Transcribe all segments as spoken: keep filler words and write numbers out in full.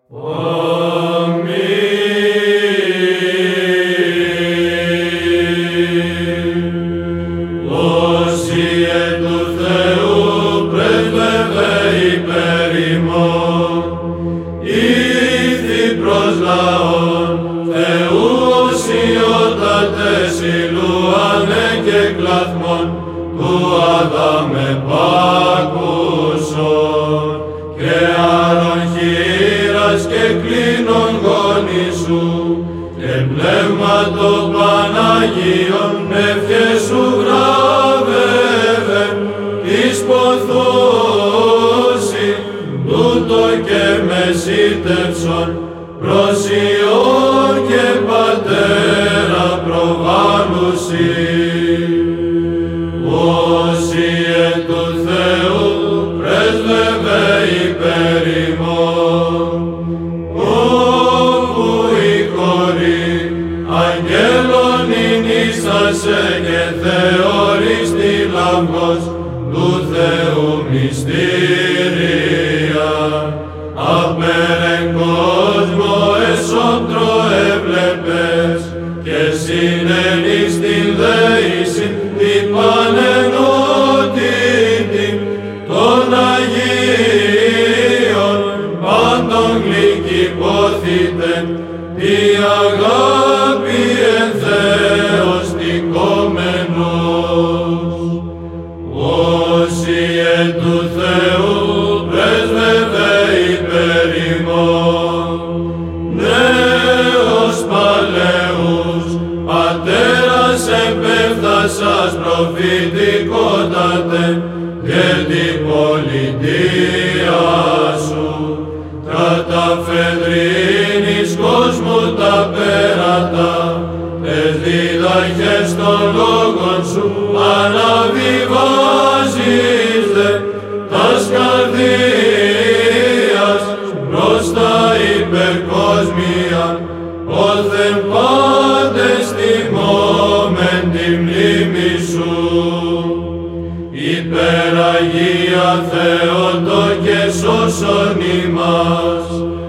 Όσιε του Θεού πρέσβευε υπέρ ημών, ήρθη προς λαόν Θεού οσιότατε συλλούανε και κλαθμόν του Αδάμ επάκουσον, και άρων χείρας και κλίνων γόνι σου, και πνεύματο Παναγίων ευχές σου γράβευε εις ποθούσι, τούτο και μεσίτευσον προς Υιόν και Πατέρα προβάλλουσι. Όσιε του Θεού πρέσβευε υπέρ ημών, όπου η χωρή αγγέλων ηνίστασε και θεοριστή λαμπός του Θεού μυστήρια, απέρεν κόσμο εσόντρο έβλεπες, και συνενείς την δέησιν την πανενότητη των Αγίων, πάντων γλυκυπόθητεν τη αγάπη εν Θεός δικόμενος. Όσιε του Θεού πρέσβευε υπέρ ημών, νέος παλαιούς πατέρας επέφθασας προφητικότατε, και την πολιτεία σου καταφεδρίνεις κόσμου τα πέρατα, τες δίδαχες των λόγων σου αναβιβάζεις δε τας καρδίας προς τα υπερκόσμια, όθεν πάντες τιμώμεν τη μνήμη σου. Υπεραγία Θεότο και σώσον ημάς,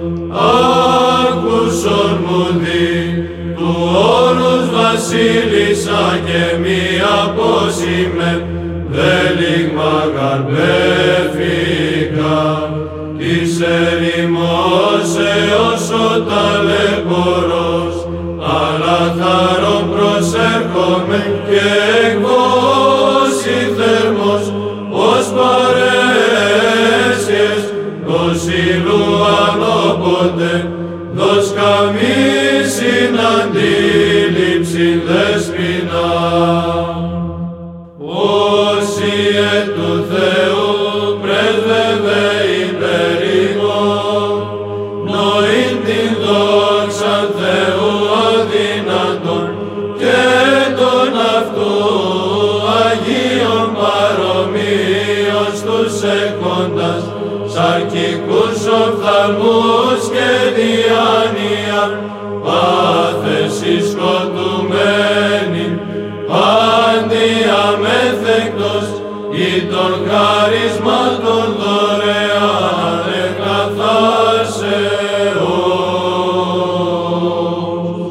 άκουσον μου δι, του όρους βασίλισσα και μη απόσημε, δε λίγμα γαρπέφικα, της ερημός έως ο ταλαιπωρός, αλλά θάρρον προσέρχομαι και εκβώσει θερμός, ως παρέσιες δος ήλουαν όποτε, δος καμίσιν αντίληψην δεσποινά. Όσιε του Θεού πρέσβευε υπέρ ημών, νοήν την δόξαν Θεού αδυνατόν, και τον αυτού Αγίων παρομοίως τους έχοντας, σαρκικούς οφθαλμούς και διάνοια, πάθεση σκοτουμένη, πάντη αμέθεκτος, ή των χαρισμάτων δωρεάν εκαθάσεως.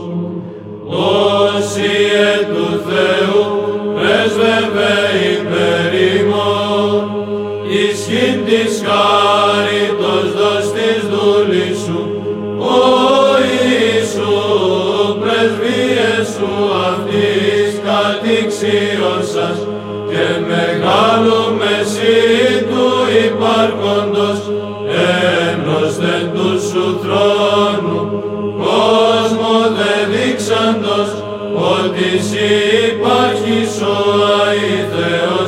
Όσιε του Θεού πρέσβευε υπέρ ημών, ισχύν της χάριτος δώσ' της δούλης σου, ο Ιησού πρεσβείες σου αυτής κατηξίωσας, και μεγάλου μεσή του υπάρχοντος, έμπροσθεν του σου θρόνου, κόσμο δε δείξαντος, ότι σοι υπάρχεις ο αήθεος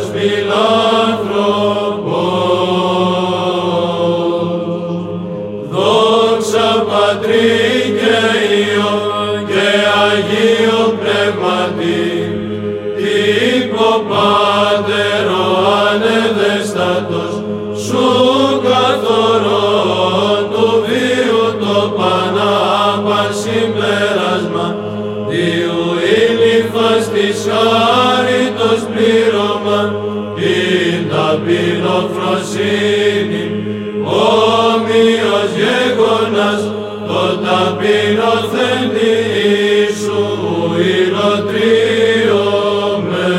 φιλάνθρωπος. Δόξα Πατρί και Υιό και Αγίο Πνεύματι, τύπο Πάτερο ανεδέστατος, σου καθορών του βίου το πανάπαν συμπέρασμα, διού ήλυφας της χάριτος πλήρωμα, την ταπεινοφροσύνη, όμοιος γεγονός αιώνας, το ταπεινωθέντη Ιησού υλοτρίωμε.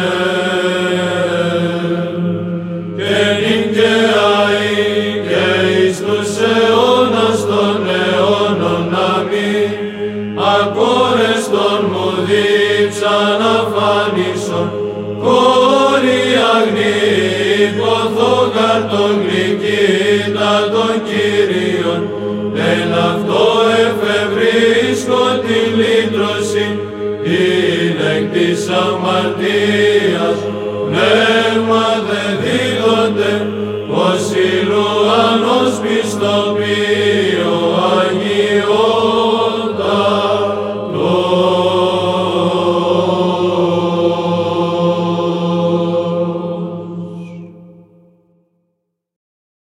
Και νυν και αεί και εις τους αιώνας των αιώνων αμήν, ακόρεστον μου δίψαν αφάνισον, κόρη αγνή υποθώκαρ των γλυκύτα των Κύριων, εν αυτό εφευρίσκω την λύτρωση, την εκ της αμαρτίας, πνεύμα δε δίδονται, ως ηλουανός πιστοποιεί.